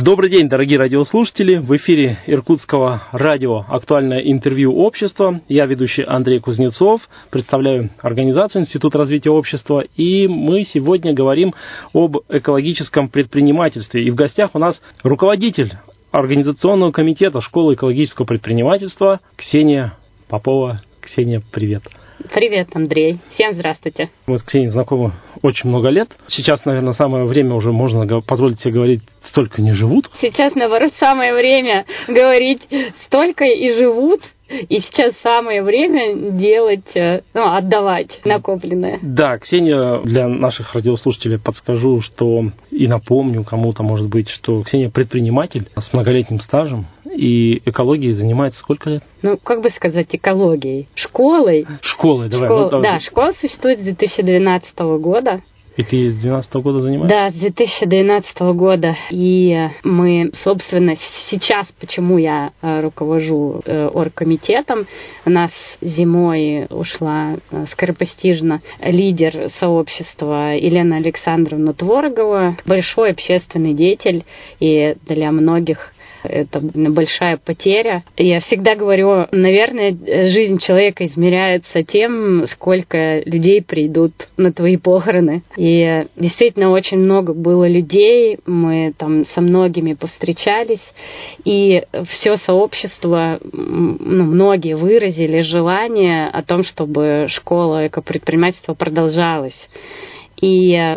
Добрый день, дорогие радиослушатели. В эфире иркутского радио «Актуальное интервью общества». Я ведущий Андрей Кузнецов, представляю организацию Институт развития общества. И мы сегодня говорим об экологическом предпринимательстве. И в гостях у нас руководитель организационного комитета школы экологического предпринимательства Ксения Попова. Ксения, привет. Привет, Андрей. Всем здравствуйте. Мы с Ксенией знакомы очень много лет. Сейчас, наверное, самое время уже можно позволить себе говорить «столько не живут». Сейчас, наоборот, самое время говорить «столько и живут». И сейчас самое время делать, отдавать накопленное. Да, Ксения, для наших радиослушателей подскажу, что и напомню кому-то, может быть, что Ксения предприниматель с многолетним стажем и экологией занимается сколько лет? Как бы сказать, экологией? Школой. Школой, давай. Да, школа существует с 2012 года. И ты с 2012 года занимаешься? Да, с 2012 года. И мы, собственно, сейчас, почему я руковожу оргкомитетом, у нас зимой ушла скоропостижно лидер сообщества Елена Александровна Творогова, большой общественный деятель, и для многих это большая потеря. Я всегда говорю, наверное, жизнь человека измеряется тем, сколько людей придут на твои похороны. И действительно очень много было людей, мы там со многими повстречались, и все сообщество, многие выразили желание о том, чтобы школа экопредпринимательства продолжалась. И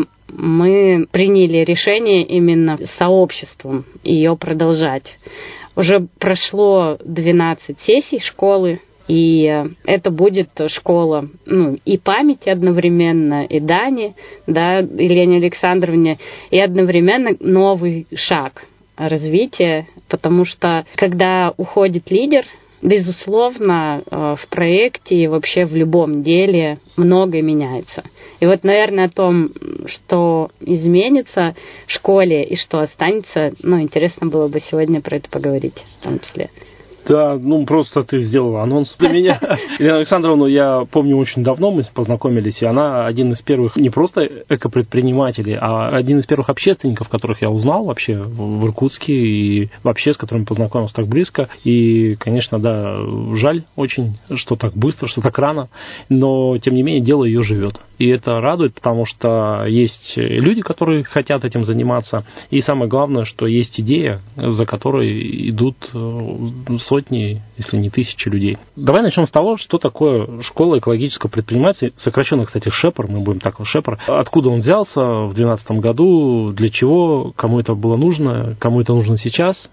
мы приняли решение именно сообществом ее продолжать. Уже прошло 12 сессий школы, и это будет школа и памяти одновременно, и дани, Елене Александровне, и одновременно новый шаг развития, потому что когда уходит лидер, безусловно, в проекте и вообще в любом деле многое меняется. И вот, наверное, о том, что изменится в школе и что останется, интересно было бы сегодня про это поговорить в том числе. Да, просто ты сделала анонс для меня. Елена Александровна, я помню, очень давно мы познакомились, и она один из первых, не просто экопредпринимателей, а один из первых общественников, которых я узнал вообще в Иркутске, и вообще с которыми познакомился так близко. И, конечно, да, жаль очень, что так быстро, что так рано, но, тем не менее, дело ее живет. И это радует, потому что есть люди, которые хотят этим заниматься, и самое главное, что есть идея, за которой идут сотни, если не тысячи людей. Давай начнем с того, что такое школа экологического предпринимательства, сокращенно, кстати, ШЭПР, мы будем так, ШЭПР. Откуда он взялся в 2012 году, для чего, кому это было нужно, кому это нужно сейчас,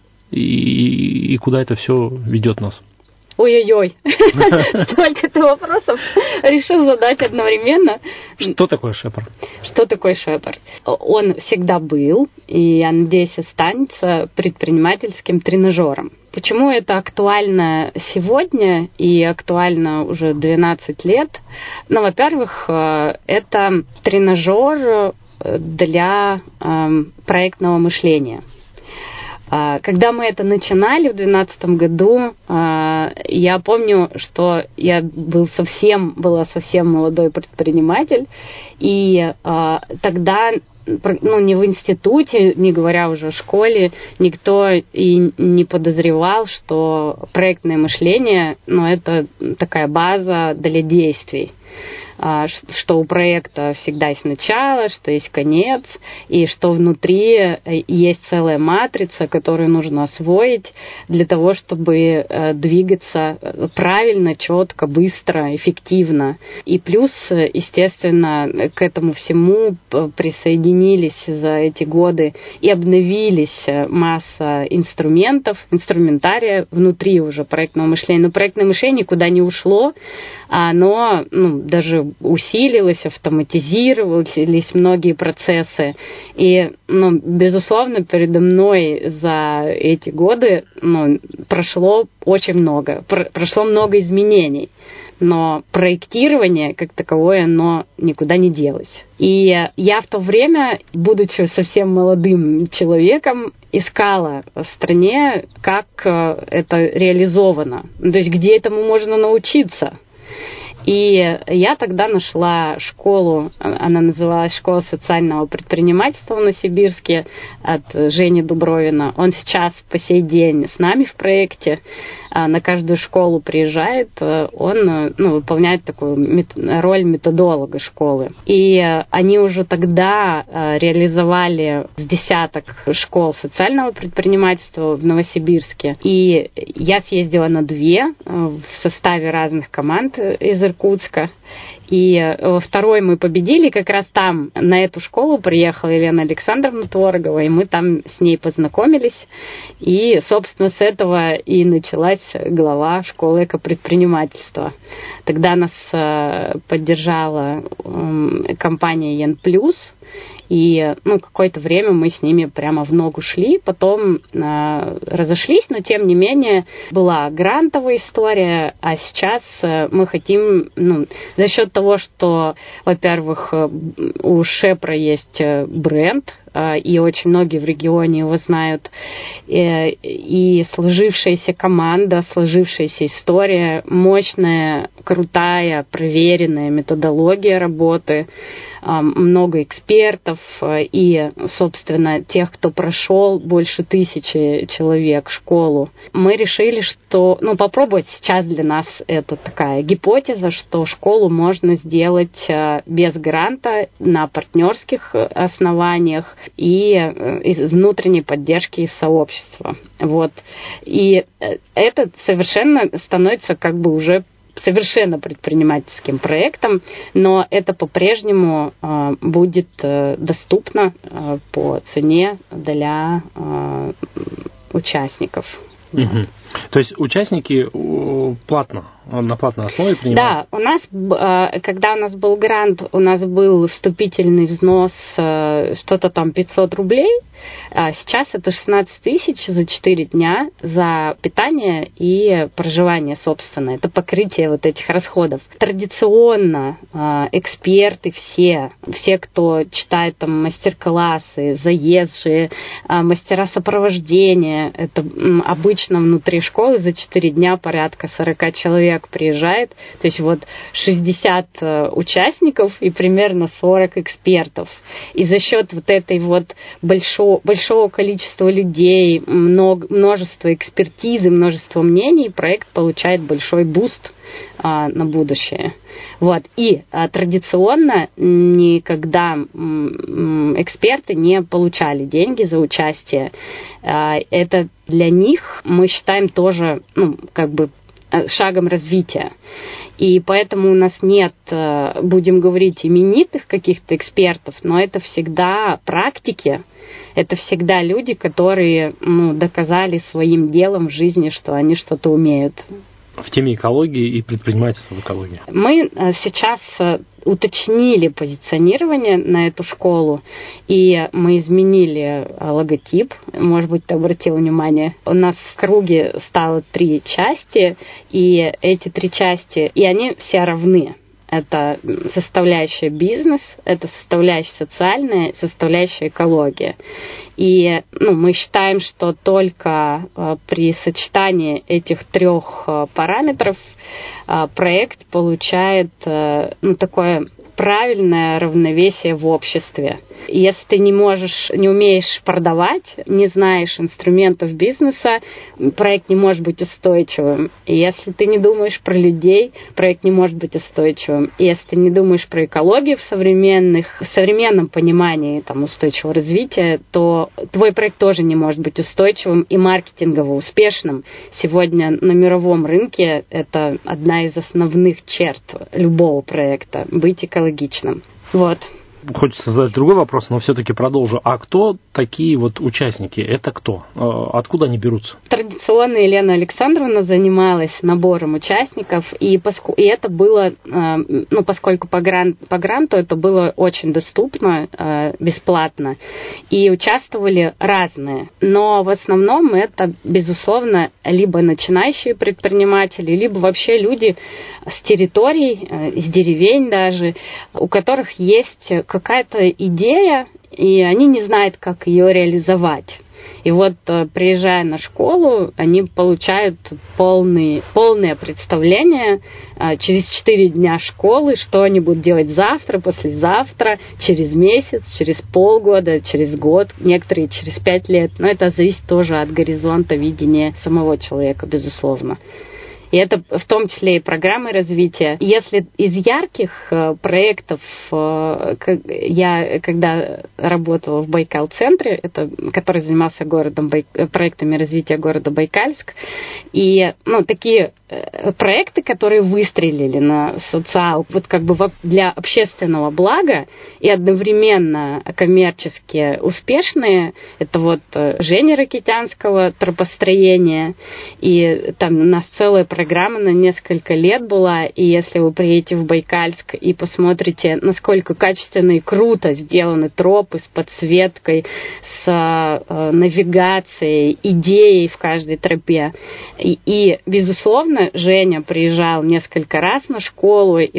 и куда это все ведет нас? Ой-ой-ой, столько ты вопросов решил задать одновременно. Что такое ШЭПР? Что такое ШЭПР? Он всегда был, и, я надеюсь, останется предпринимательским тренажером. Почему это актуально сегодня и актуально уже 12 лет? Во-первых, это тренажер для проектного мышления. Когда мы это начинали в 2012 году, я помню, что я была совсем молодой предприниматель, и тогда ни в институте, не говоря уже о школе, никто и не подозревал, что проектное мышление, это такая база для действий. Что у проекта всегда есть начало, что есть конец, и что внутри есть целая матрица, которую нужно освоить для того, чтобы двигаться правильно, четко, быстро, эффективно. И плюс, естественно, к этому всему присоединились за эти годы и обновились масса инструментария внутри уже проектного мышления. Но проектное мышление никуда не ушло, оно даже усилилось, автоматизировались многие процессы. И, безусловно, передо мной за эти годы прошло очень много, прошло много изменений. Но проектирование, как таковое, оно никуда не делось. И я в то время, будучи совсем молодым человеком, искала в стране, как это реализовано. То есть, где этому можно научиться. И я тогда нашла школу, она называлась «Школа социального предпринимательства» в Новосибирске от Жени Дубровина. Он сейчас по сей день с нами в проекте, на каждую школу приезжает, он выполняет такую роль методолога школы. И они уже тогда реализовали с десяток школ социального предпринимательства в Новосибирске. И я съездила на 2 в составе разных команд из Иркутска. И во второй мы победили, как раз там на эту школу приехала Елена Александровна Творогова, и мы там с ней познакомились. И, собственно, с этого и началась глава школы экопредпринимательства. Тогда нас поддержала компания Ен Плюс, и какое-то время мы с ними прямо в ногу шли, потом разошлись, но тем не менее была грантовая история, а сейчас мы хотим, за счет того, что, во-первых, у Шепра есть бренд, и очень многие в регионе его знают, и сложившаяся команда, сложившаяся история, мощная, крутая, проверенная методология работы, много экспертов и, собственно, тех, кто прошел больше 1000 человек школу. Мы решили, что, попробовать сейчас для нас это такая гипотеза, что школу можно сделать без гранта, на партнерских основаниях и из внутренней поддержки из сообщества. Вот. И это совершенно становится уже совершенно предпринимательским проектом, но это по-прежнему будет доступно по цене для участников. Угу. То есть участники на платной основе принимают? Да, когда у нас был грант, у нас был вступительный взнос что-то там 500 рублей, а сейчас это 16 тысяч за 4 дня за питание и проживание собственное. Это покрытие вот этих расходов. Традиционно эксперты все, кто читает там мастер-классы, заезжие, мастера сопровождения, это обычно внутри школы за 4 дня порядка 40 человек приезжает, то есть 60 участников и примерно 40 экспертов. И за счет этой большого количества людей, множества экспертизы, множества мнений, проект получает большой буст на будущее. И традиционно никогда эксперты не получали деньги за участие. Это для них, мы считаем, тоже шагом развития. И поэтому у нас нет, будем говорить, именитых каких-то экспертов, но это всегда практики, это всегда люди, которые доказали своим делом в жизни, что они что-то умеют. В теме экологии и предпринимательства в экологии. Мы сейчас уточнили позиционирование на эту школу, и мы изменили логотип. Может быть, ты обратил внимание. У нас в круге стало 3 части, и эти 3 части, и они все равны. Это составляющая бизнес, это составляющая социальная, составляющая экология. И мы считаем, что только при сочетании этих 3 параметров проект получает такое правильное равновесие в обществе. Если ты не умеешь продавать, не знаешь инструментов бизнеса, проект не может быть устойчивым. И если ты не думаешь про людей, проект не может быть устойчивым. И если ты не думаешь про экологию в современном понимании устойчивого развития, то твой проект тоже не может быть устойчивым и маркетингово успешным. Сегодня на мировом рынке это одна из основных черт любого проекта – быть экологичным. Хочется задать другой вопрос, но все-таки продолжу. А кто такие участники? Это кто? Откуда они берутся? Традиционно Елена Александровна занималась набором участников, и это было, поскольку по гранту это было очень доступно, бесплатно, и участвовали разные. Но в основном это, безусловно, либо начинающие предприниматели, либо вообще люди с территорий, из деревень даже, у которых есть какая-то идея, и они не знают, как ее реализовать. И вот, приезжая на школу, они получают полное представление через 4 дня школы, что они будут делать завтра, послезавтра, через месяц, через полгода, через год, некоторые через 5 лет. Но это зависит тоже от горизонта видения самого человека, безусловно. И это в том числе и программы развития. Если из ярких проектов, я когда работала в Байкал-центре, который занимался проектами развития города Байкальск, и такие проекты, которые выстрелили на социал, для общественного блага и одновременно коммерчески успешные, это Жени Ракитянского «Тропостроение», и там у нас целая программа на несколько лет была, и если вы приедете в Байкальск и посмотрите, насколько качественно и круто сделаны тропы с подсветкой, с навигацией, идеей в каждой тропе. И безусловно, Женя приезжал несколько раз на школу, и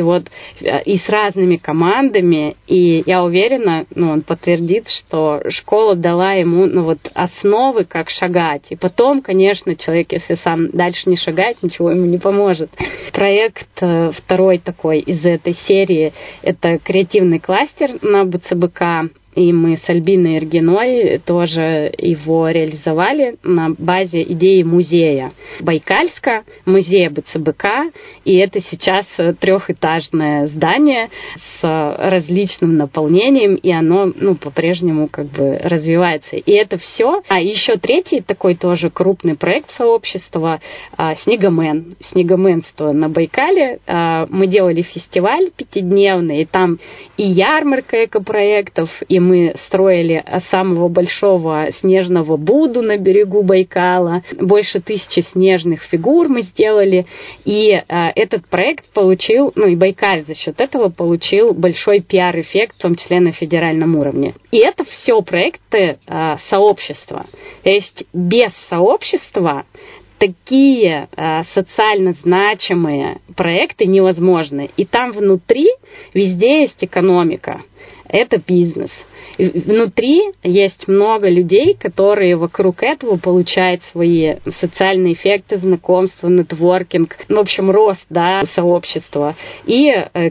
с разными командами, и я уверена, он подтвердит, что школа дала ему основы, как шагать. И потом, конечно, человек, если сам дальше не шагает, ничего ему не поможет. Проект второй такой из этой серии – это креативный кластер на БЦБК. И мы с Альбиной Иргиной тоже его реализовали на базе идеи музея Байкальска, музея БЦБК. И это сейчас 3-этажное здание с различным наполнением, и оно по-прежнему развивается. И это все. А еще третий такой тоже крупный проект сообщества «Снегомен». «Снегоменство» на Байкале. Мы делали фестиваль 5-дневный, и там и ярмарка экопроектов, и мы строили самого большого снежного Будду на берегу Байкала. Больше 1000 снежных фигур мы сделали. И этот проект получил, и Байкаль за счет этого получил большой пиар-эффект, в том числе на федеральном уровне. И это все проекты сообщества. То есть без сообщества такие социально значимые проекты невозможны. И там внутри везде есть экономика. Это бизнес. И внутри есть много людей, которые вокруг этого получают свои социальные эффекты, знакомства, нетворкинг, в общем, рост сообщества и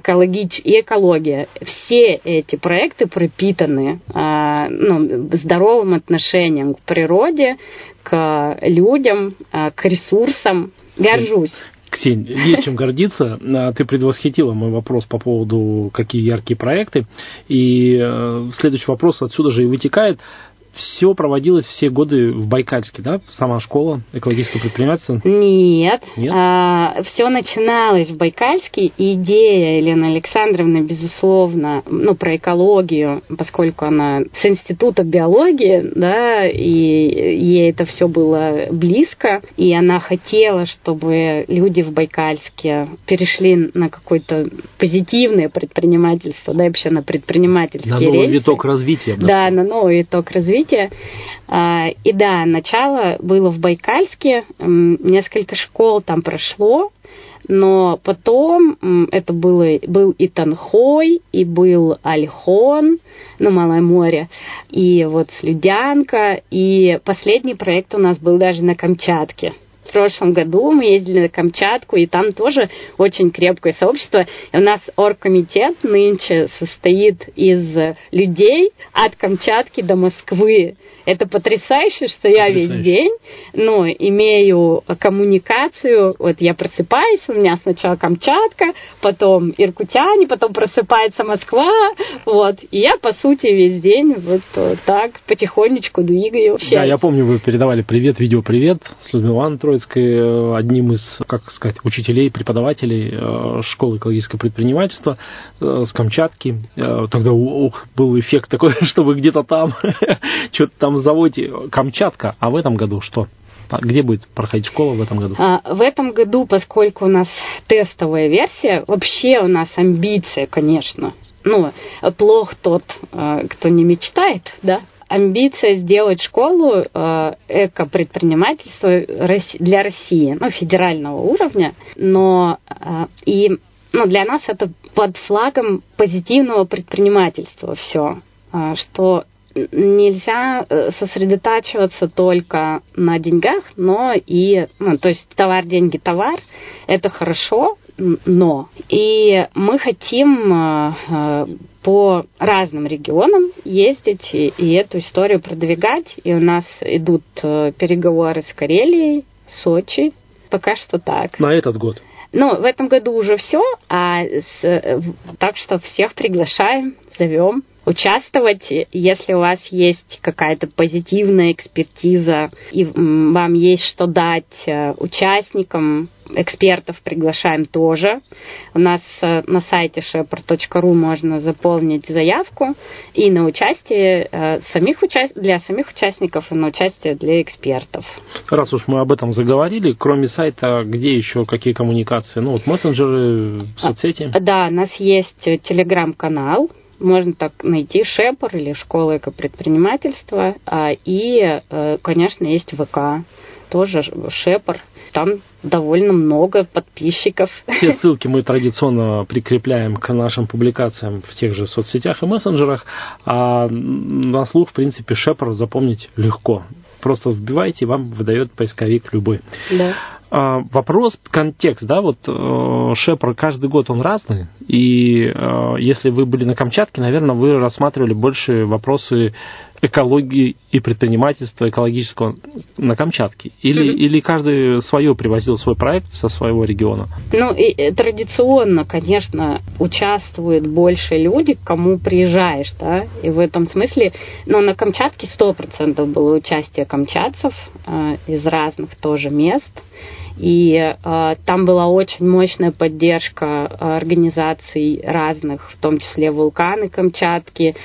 экология. Все эти проекты пропитаны здоровым отношением к природе, к людям, к ресурсам. Горжусь. Ксень, есть чем гордиться. Ты предвосхитила мой вопрос по поводу, какие яркие проекты. И следующий вопрос отсюда же и вытекает. Все проводилось все годы в Байкальске, да? Сама школа экологического предпринимательства? Нет. Все начиналось в Байкальске. Идея Елены Александровны, безусловно, про экологию, поскольку она с института биологии, да, и ей это все было близко, и она хотела, чтобы люди в Байкальске перешли на какое-то позитивное предпринимательство, да, вообще на предпринимательские рельсы. На новый виток развития. Да, на новый виток развития. И да, начало было в Байкальске, несколько школ там прошло, но потом это был и Танхой, и был Ольхон, Малое море, и Слюдянка, и последний проект у нас был даже на Камчатке. В прошлом году мы ездили на Камчатку, и там тоже очень крепкое сообщество. И у нас оргкомитет нынче состоит из людей от Камчатки до Москвы. Это потрясающе, что я весь день, имею коммуникацию. Я просыпаюсь, у меня сначала Камчатка, потом иркутяне, потом просыпается Москва, и я, по сути, весь день так потихонечку двигаю. Да, я помню, вы передавали видео-привет с Людмилой Ивановной Троицкой, одним из, учителей, преподавателей школы экологического предпринимательства с Камчатки. Тогда был эффект такой, что вы где-то там, что-то там заводите. Камчатка, а в этом году что? Где будет проходить школа в этом году? В этом году, поскольку у нас тестовая версия, вообще у нас амбиция, конечно. Плох тот, кто не мечтает, да? Амбиция сделать школу экопредпринимательства для России, федерального уровня, но для нас это под флагом позитивного предпринимательства все, что нельзя сосредотачиваться только на деньгах, но и, то есть товар, деньги, товар, это хорошо, но и мы хотим по разным регионам ездить и эту историю продвигать, и у нас идут переговоры с Карелией, Сочи, пока что так. На этот год? В этом году уже все, так что всех приглашаем, зовем участвовать. Если у вас есть какая-то позитивная экспертиза и вам есть что дать участникам, экспертов приглашаем тоже. У нас на сайте shepherd.ru можно заполнить заявку и на участие для самих участников, и на участие для экспертов. Раз уж мы об этом заговорили, кроме сайта, где еще какие коммуникации? Мессенджеры, соцсети? Да, у нас есть телеграм-канал. Можно так найти Shepherd или Школа экопредпринимательства. И, конечно, есть ВК, тоже Shepherd. Там довольно много подписчиков. Все ссылки мы традиционно прикрепляем к нашим публикациям в тех же соцсетях и мессенджерах. А на слух, в принципе, Shepherd запомнить легко. Просто вбивайте, и вам выдает поисковик любой. Да. Вопрос, контекст, Shepherd каждый год он разный, и если вы были на Камчатке, наверное, вы рассматривали больше вопросы экологии и предпринимательства экологического на Камчатке, или каждый свое привозил свой проект со своего региона? И традиционно, конечно, участвуют больше люди, к кому приезжаешь, да, и в этом смысле, на Камчатке 100% было участие камчатцев из разных тоже мест. И там была очень мощная поддержка организаций разных, в том числе вулканы Камчатки,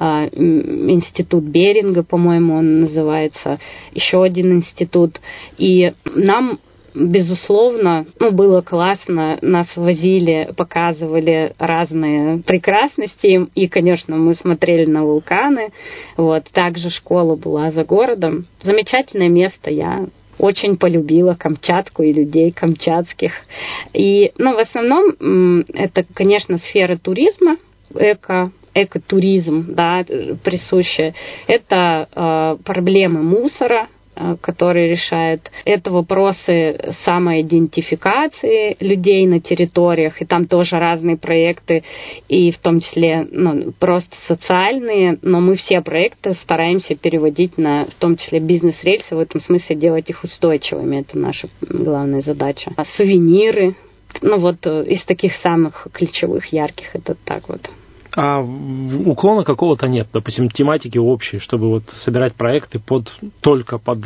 институт Беринга, по-моему, он называется, еще один институт. И нам, безусловно, было классно, нас возили, показывали разные прекрасности, и, конечно, мы смотрели на вулканы. Также школа была за городом. Замечательное место, я очень полюбила Камчатку и людей камчатских. И, в основном, это, конечно, сфера туризма, экотуризм, да, присущая. Это проблемы мусора, которые решают. Это вопросы самоидентификации людей на территориях, и там тоже разные проекты, и в том числе просто социальные, но мы все проекты стараемся переводить на, в том числе, бизнес-рельсы, в этом смысле делать их устойчивыми, это наша главная задача. Сувениры, из таких самых ключевых, ярких, это так вот. А уклона какого-то нет, допустим, тематики общей, чтобы собирать проекты только под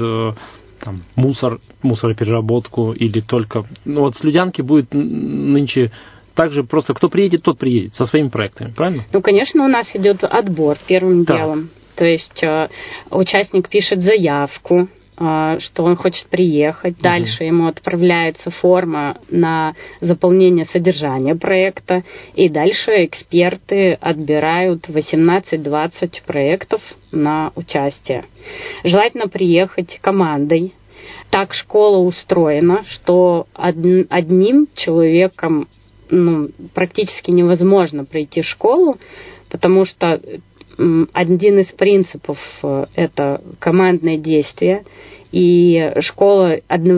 мусоропереработку или только... с Людянки будет нынче также просто кто приедет, тот приедет со своими проектами, правильно? Конечно, у нас идет отбор первым делом. То есть участник пишет заявку, что он хочет приехать. Дальше ему отправляется форма на заполнение содержания проекта. И дальше эксперты отбирают 18-20 проектов на участие. Желательно приехать командой. Так школа устроена, что одним человеком практически невозможно пройти всшколу, потому что один из принципов – это командное действие, и школа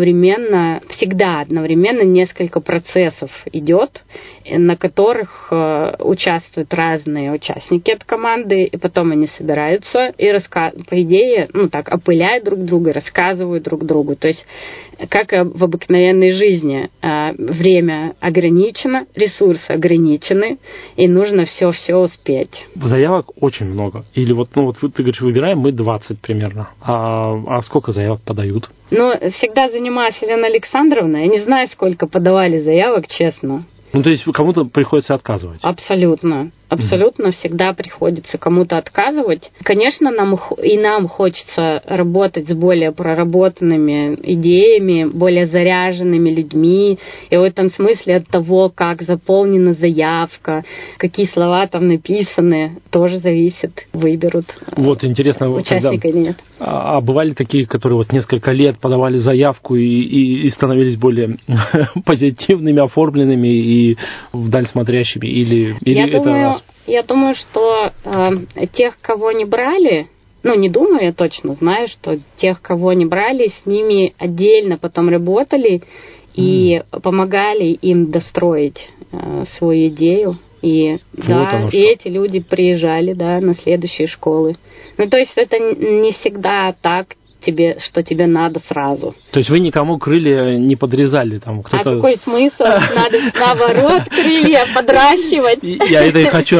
всегда одновременно несколько процессов идет, на которых участвуют разные участники от команды, и потом они собираются и по идее, опыляют друг друга, рассказывают друг другу. То есть, как и в обыкновенной жизни, время ограничено, ресурсы ограничены, и нужно все успеть. Заявок очень много. Или ты говоришь, выбираем мы 20 примерно. А сколько заявок подают? Всегда занималась Елена Александровна. Я не знаю, сколько подавали заявок, честно. То есть кому-то приходится отказывать? Абсолютно. Абсолютно всегда приходится кому-то отказывать. Конечно, нам хочется работать с более проработанными идеями, более заряженными людьми. И в этом смысле от того, как заполнена заявка, какие слова там написаны, тоже зависит, выберут интересно, участника или нет. А бывали такие, которые несколько лет подавали заявку и становились более позитивными, оформленными и вдаль смотрящими? Или это раз? Я думаю, что тех, кого не брали, не думаю, я точно знаю, что тех, кого не брали, с ними отдельно потом работали и помогали им достроить свою идею. И, вот и эти люди приезжали, на следующие школы. То есть это не всегда так, что тебе надо сразу. То есть вы никому крылья не подрезали? Там, кто-то... А какой смысл? Надо наоборот крылья подращивать. Я это и хочу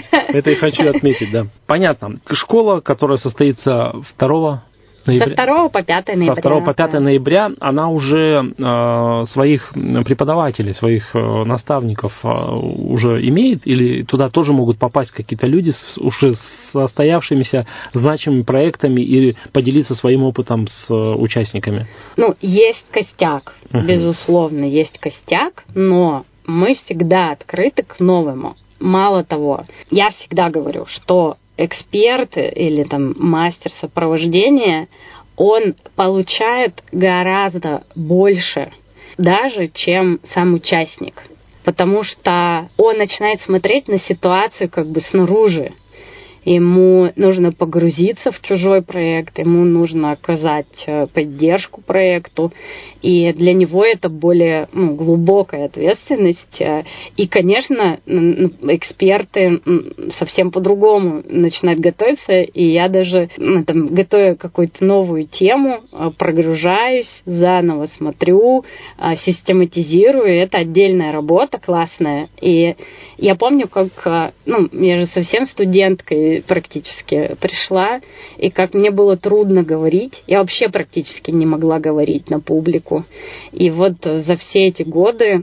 отметить. Да. Понятно. Школа, которая состоится 2 ноября. Со 2 по 5 ноября. Со 2 по 5 ноября она уже своих преподавателей, своих наставников уже имеет? Или туда тоже могут попасть какие-то люди уже с состоявшимися значимыми проектами и поделиться своим опытом с участниками? Есть костяк, безусловно, есть костяк, но мы всегда открыты к новому. Мало того, я всегда говорю, что эксперт или мастер сопровождения, он получает гораздо больше даже, чем сам участник. Потому что он начинает смотреть на ситуацию снаружи. Ему нужно погрузиться в чужой проект, ему нужно оказать поддержку проекту, и для него это более глубокая ответственность. И, конечно, эксперты совсем по-другому начинают готовиться, и я даже, готовя какую-то новую тему, прогружаюсь, заново смотрю, систематизирую, это отдельная работа классная. И я помню, как, я же совсем студенткой практически пришла, и как мне было трудно говорить. Я вообще практически не могла говорить на публику. И вот за все эти годы,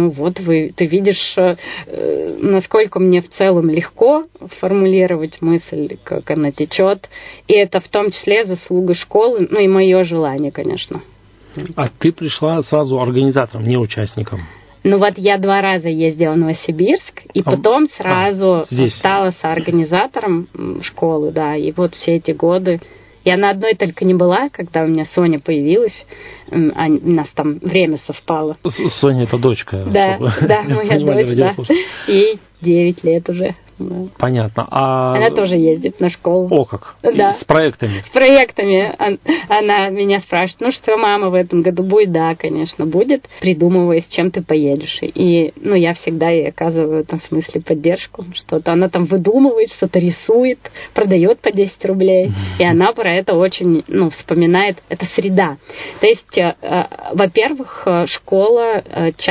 ты видишь, насколько мне в целом легко формулировать мысль, как она течет. И это в том числе заслуга школы, и мое желание, конечно. А ты пришла сразу организатором, не участником? Я 2 раза ездила в Новосибирск, и потом сразу стала соорганизатором школы, и вот все эти годы. Я на одной только не была, когда у меня Соня появилась, у нас там время совпало. Соня — это дочка. Да, моя дочь, да. Ей 9 лет уже. Да. Понятно. Она тоже ездит на школу. О, как? Да. С проектами? С проектами. Она меня спрашивает, что мама в этом году будет? Да, конечно, будет. Придумывая, с чем ты поедешь. И, я всегда ей оказываю в этом смысле поддержку. Что-то она там выдумывает, что-то рисует, продает по 10 рублей. И она про это очень, вспоминает. Это среда. То есть, во-первых, школа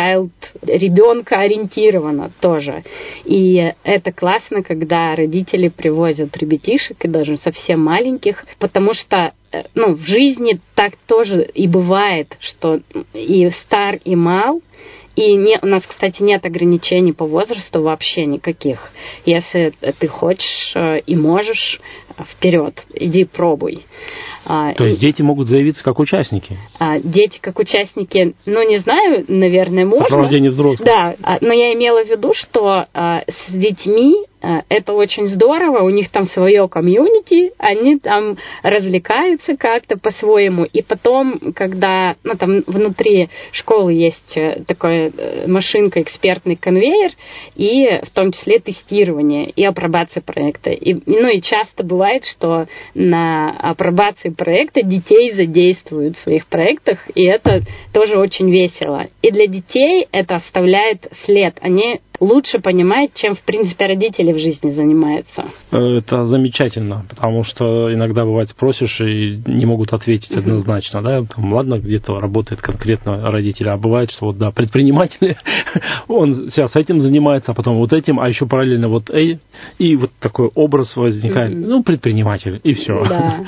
ребенка ориентирована тоже. И это классно, когда родители привозят ребятишек, и даже совсем маленьких, потому что в жизни так тоже и бывает, что и стар, и мал. И у нас, кстати, нет ограничений по возрасту вообще никаких. Если ты хочешь и можешь, вперед, иди пробуй. То есть дети могут заявиться как участники? Дети как участники, не знаю, наверное, можно. Сопровождение взрослых. Да, но я имела в виду, что с детьми это очень здорово, у них там свое комьюнити, они там развлекаются как-то по-своему, и потом, когда, там внутри школы есть такая машинка, экспертный конвейер, и в том числе тестирование и апробация проекта. И часто бывает, что на апробации проекта детей задействуют в своих проектах, и это тоже очень весело. И для детей это оставляет след. Они лучше понимают, чем, в принципе, родители в жизни занимаются. Это замечательно, потому что иногда бывает спросишь и не могут ответить однозначно, да, ладно, где-то работает конкретно родитель, а бывает, что предприниматель, он сейчас этим занимается, а потом вот этим, а еще параллельно и вот такой образ возникает, предприниматель, и все.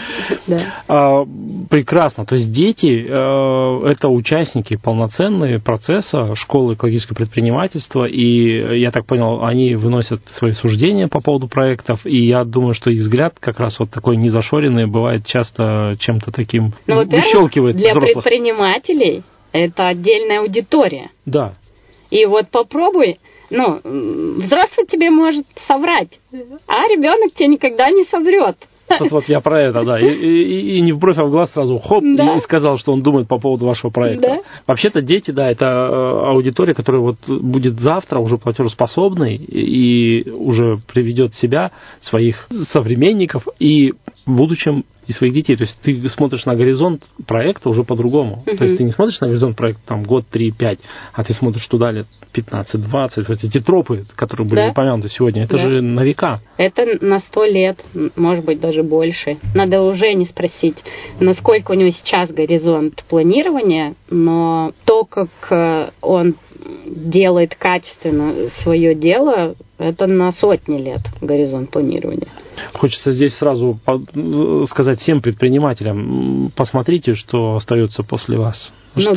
Да. Прекрасно, то есть дети это участники полноценные процесса школы экологического предпринимательства, и я так понял, они выносят свои суждения по поводу проектов, и я думаю, что их взгляд как раз вот такой незашоренный бывает часто чем-то таким выщелкивает для взрослых. Предпринимателей это отдельная аудитория. Да. И вот попробуй, взрослый тебе может соврать, а ребенок тебе никогда не соврет. Вот я про это, да. И не в бровь, а в глаз сразу хоп, да. И сказал, что он думает по поводу вашего проекта. Да. Вообще-то дети, да, это аудитория, которая будет завтра уже платежеспособной и уже приведет себя, своих современников, и будущем и своих детей. То есть ты смотришь на горизонт проекта уже по-другому. То есть ты не смотришь на горизонт проекта там год, 3, 5, а ты смотришь туда лет 15, 20. Вот эти тропы, которые были упомянуты сегодня, это же на века. Это на 100 лет, может быть, даже больше. Надо уже не спросить, насколько у него сейчас горизонт планирования, но то, как он делает качественно свое дело, это на сотни лет горизонт планирования. Хочется здесь сразу сказать всем предпринимателям, посмотрите, что остается после вас.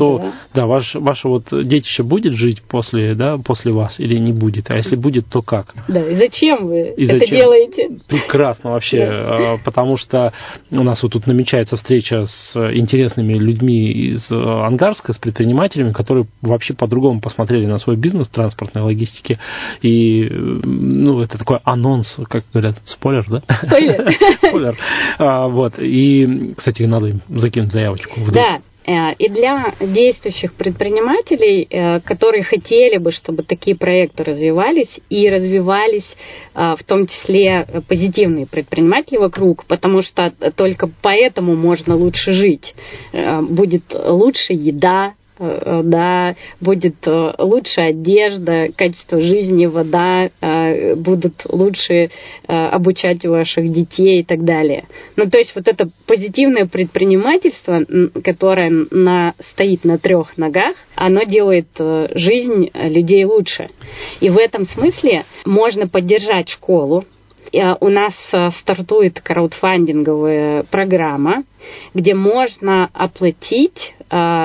Ваше вот детище будет жить после вас или не будет? А если будет, то как? Да, и зачем вы это делаете? Прекрасно вообще, потому что у нас вот тут намечается встреча с интересными людьми из Ангарска, с предпринимателями, которые вообще по-другому посмотрели на свой бизнес транспортной логистики. И это такой анонс, как говорят, спойлер, да? Спойлер. Вот. И, кстати, надо им закинуть заявочку. Да. И для действующих предпринимателей, которые хотели бы, чтобы такие проекты развивались, и развивались в том числе позитивные предприниматели вокруг, потому что только поэтому можно лучше жить. Будет лучше еда, будет лучше одежда, качество жизни, вода, будут лучше обучать ваших детей и так далее. То есть вот это позитивное предпринимательство, которое стоит на 3 ногах, оно делает жизнь людей лучше. И в этом смысле можно поддержать школу. У нас стартует краудфандинговая программа, где можно оплатить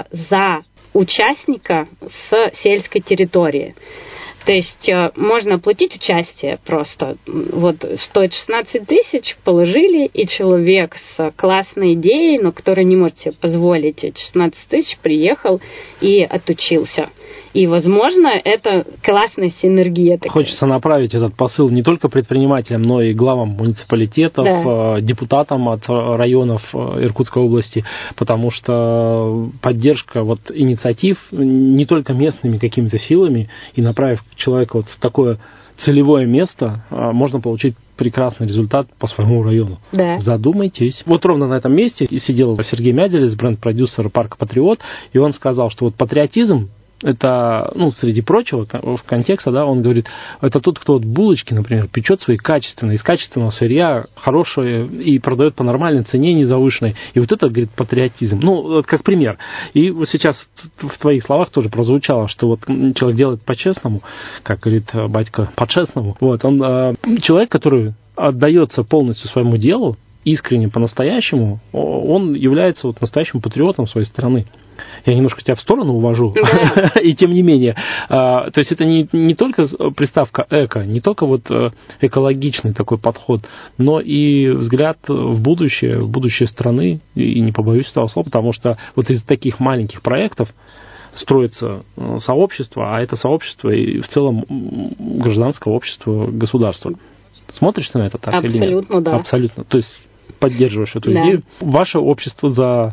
за участника с сельской территории. То есть можно оплатить участие просто. Вот стоит 16 тысяч, положили, и человек с классной идеей, но который не может себе позволить эти 16 тысяч, приехал и отучился. И, возможно, это классная синергия. Хочется направить этот посыл не только предпринимателям, но и главам муниципалитетов, депутатам от районов Иркутской области, потому что поддержка инициатив не только местными какими-то силами, и направив человека в такое целевое место, можно получить прекрасный результат по своему району. Да. Задумайтесь. Вот ровно на этом месте сидел Сергей Мяделец, бренд-продюсер парка «Патриот», и он сказал, что патриотизм это, среди прочего, в контексте, он говорит, это тот, кто булочки, например, печет свои качественные, из качественного сырья, хорошие, и продает по нормальной цене, не завышенной. И вот это, говорит, патриотизм. Как пример. И вот сейчас в твоих словах тоже прозвучало, что человек делает по-честному, как говорит батька, по-честному. Он человек, который отдается полностью своему делу, искренне, по-настоящему, он является настоящим патриотом своей страны. Я немножко тебя в сторону увожу, и тем не менее. То есть это не только приставка «эко», не только экологичный такой подход, но и взгляд в будущее страны, и не побоюсь этого слова, потому что из таких маленьких проектов строится сообщество, а это сообщество и в целом гражданское общество государства. Смотришь ты на это так или нет? Абсолютно, да. Абсолютно. То есть поддерживаешь эту идею. Ваше общество за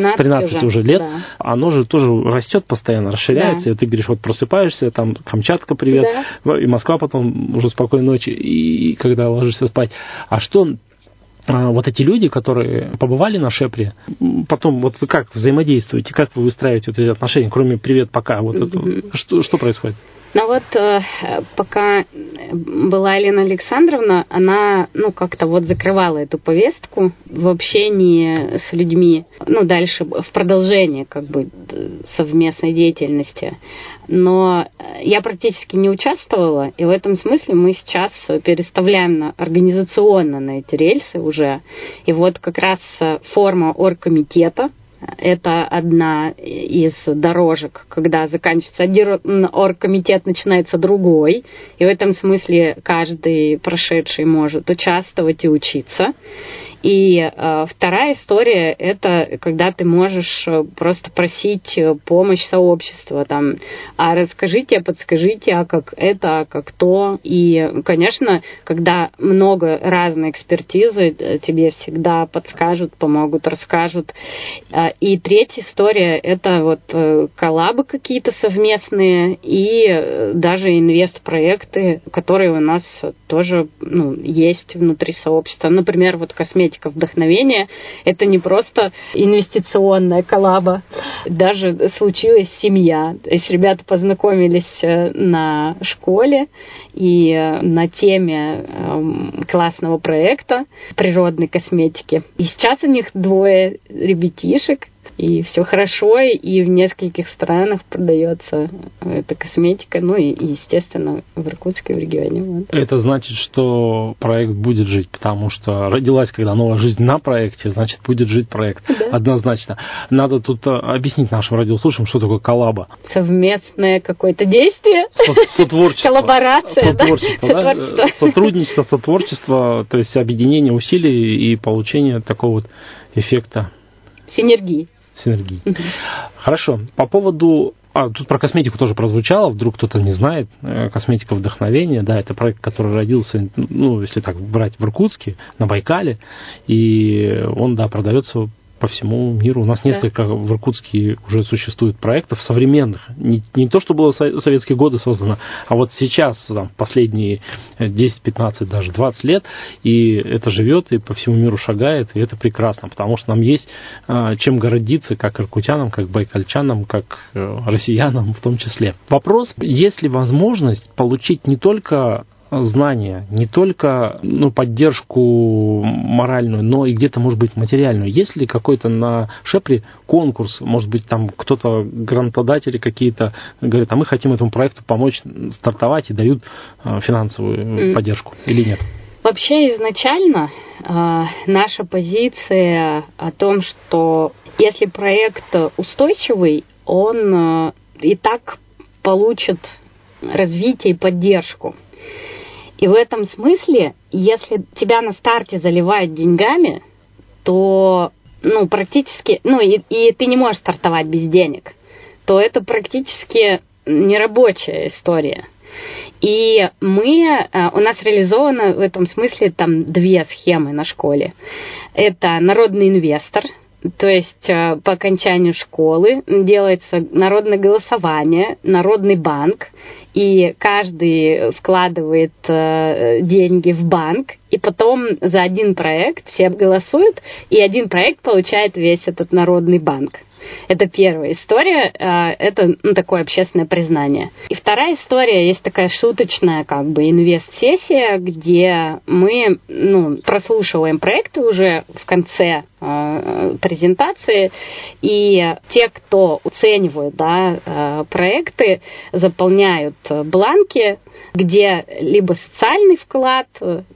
13 уже лет, оно же тоже растет постоянно, расширяется. И ты говоришь, просыпаешься, там Камчатка, привет, и Москва потом уже спокойной ночи, и когда ложишься спать. А что эти люди, которые побывали на Шепре, потом вы как взаимодействуете, как вы выстраиваете эти отношения, кроме «привет, пока», что происходит? Пока была Елена Александровна, она, как-то закрывала эту повестку в общении с людьми, дальше в продолжение, совместной деятельности. Но я практически не участвовала, и в этом смысле мы сейчас переставляем организационно на эти рельсы уже. И как раз форма оргкомитета, это одна из дорожек, когда заканчивается один оргкомитет, начинается другой. И в этом смысле каждый прошедший может участвовать и учиться. И вторая история – это когда ты можешь просто просить помощь сообщества. А расскажите, подскажите, а как это, а как то. И, конечно, когда много разной экспертизы, тебе всегда подскажут, помогут, расскажут. И третья история – это коллабы какие-то совместные и даже инвест-проекты, которые у нас тоже есть внутри сообщества. Например, косметика косметика вдохновения. Это не просто инвестиционная коллаба. Даже случилась семья. То есть ребята познакомились на школе и на теме классного проекта природной косметики. И сейчас у них 2 ребятишек. И все хорошо, и в нескольких странах продается эта косметика, ну и естественно, в Иркутске, в регионе. Вот. Это значит, что проект будет жить, потому что родилась, когда новая жизнь на проекте, значит, будет жить проект. Да. Однозначно. Надо тут объяснить нашим радиослушателям, что такое коллаба. Совместное какое-то действие. Сотворчество. Коллаборация. Сотворчество, да? Сотрудничество, сотворчество, то есть объединение усилий и получение такого вот эффекта. Синергии. Хорошо. По поводу... тут про косметику тоже прозвучало, вдруг кто-то не знает. Косметика вдохновения, да, это проект, который родился, ну, если так брать, в Иркутске, на Байкале, и он, да, продается по всему миру. У нас несколько в Иркутске уже существует проектов современных. Не то, что было в советские годы создано, а вот сейчас, там, последние 10, 15, даже 20 лет, и это живет, и по всему миру шагает, и это прекрасно, потому что нам есть чем гордиться, как иркутянам, как байкальчанам, как россиянам в том числе. Вопрос, есть ли возможность получить не только знания, не только поддержку моральную, но и где-то, может быть, материальную. Есть ли какой-то на Шепре конкурс, может быть, там кто-то, грантодатели какие-то, говорят, а мы хотим этому проекту помочь стартовать и дают финансовую поддержку или нет? Вообще изначально наша позиция о том, что если проект устойчивый, он и так получит развитие и поддержку. И в этом смысле, если тебя на старте заливают деньгами, то практически, и ты не можешь стартовать без денег, то это практически нерабочая история. И у нас реализовано в этом смысле там 2 схемы на школе. Это народный инвестор, то есть по окончанию школы делается народное голосование, народный банк, и каждый вкладывает деньги в банк, и потом за один проект все голосуют, и один проект получает весь этот народный банк. Это первая история, это такое общественное признание. И вторая история, есть такая шуточная инвест-сессия, где мы прослушиваем проекты уже в конце презентации, и те, кто оценивают проекты, заполняют бланки, где либо социальный вклад,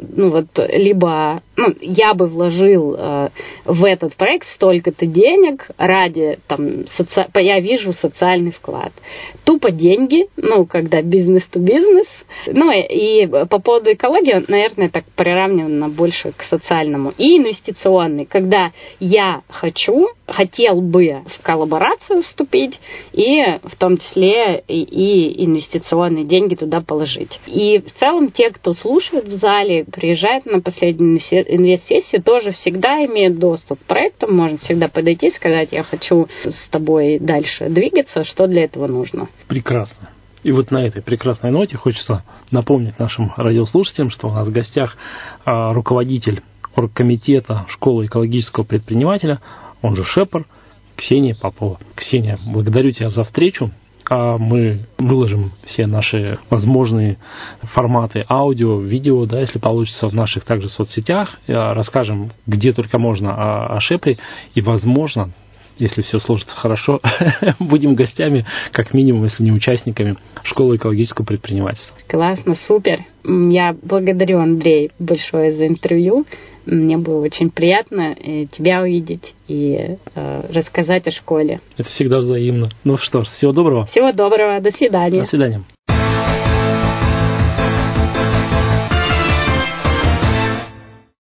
либо я бы вложил в этот проект столько-то денег ради, я вижу социальный вклад. Тупо деньги, когда бизнес-то-бизнес. И по поводу экологии, наверное, так приравнено больше к социальному. И инвестиционный, когда я хотел бы в коллаборацию вступить, и в том числе и инвестиционные деньги туда положить. И в целом те, кто слушает в зале, приезжают на последнюю инвест-сессию, тоже всегда имеют доступ к проектам, можно всегда подойти и сказать, я хочу с тобой дальше двигаться, что для этого нужно. Прекрасно. И вот на этой прекрасной ноте хочется напомнить нашим радиослушателям, что у нас в гостях руководитель оргкомитета школы экологического предпринимателя, он же Шепр, Ксения Попова. Ксения, благодарю тебя за встречу. Мы выложим все наши возможные форматы аудио, видео, если получится, в наших также соцсетях. Расскажем, где только можно о Шепре. И, возможно, если все сложится хорошо, будем гостями, как минимум, если не участниками школы экологического предпринимательства. Классно, супер. Я благодарю, Андрей, большое за интервью. Мне было очень приятно тебя увидеть и рассказать о школе. Это всегда взаимно. Ну что ж, всего доброго. Всего доброго. До свидания. До свидания.